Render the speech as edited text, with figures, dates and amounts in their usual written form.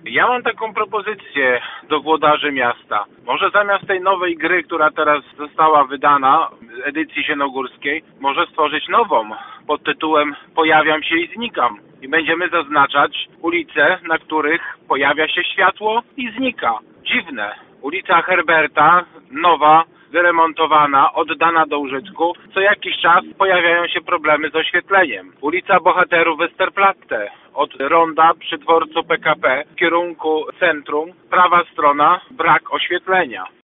Ja mam taką propozycję do włodarzy miasta. Może zamiast tej nowej gry, która teraz została wydana, edycji sienogórskiej, może stworzyć nową pod tytułem Pojawiam się i znikam. I będziemy zaznaczać ulice, na których pojawia się światło i znika. Dziwne. Ulica Herberta, nowa, wyremontowana, oddana do użytku. Co jakiś czas pojawiają się problemy z oświetleniem. Ulica Bohaterów Westerplatte. Od ronda przy dworcu PKP w kierunku centrum, prawa strona, brak oświetlenia.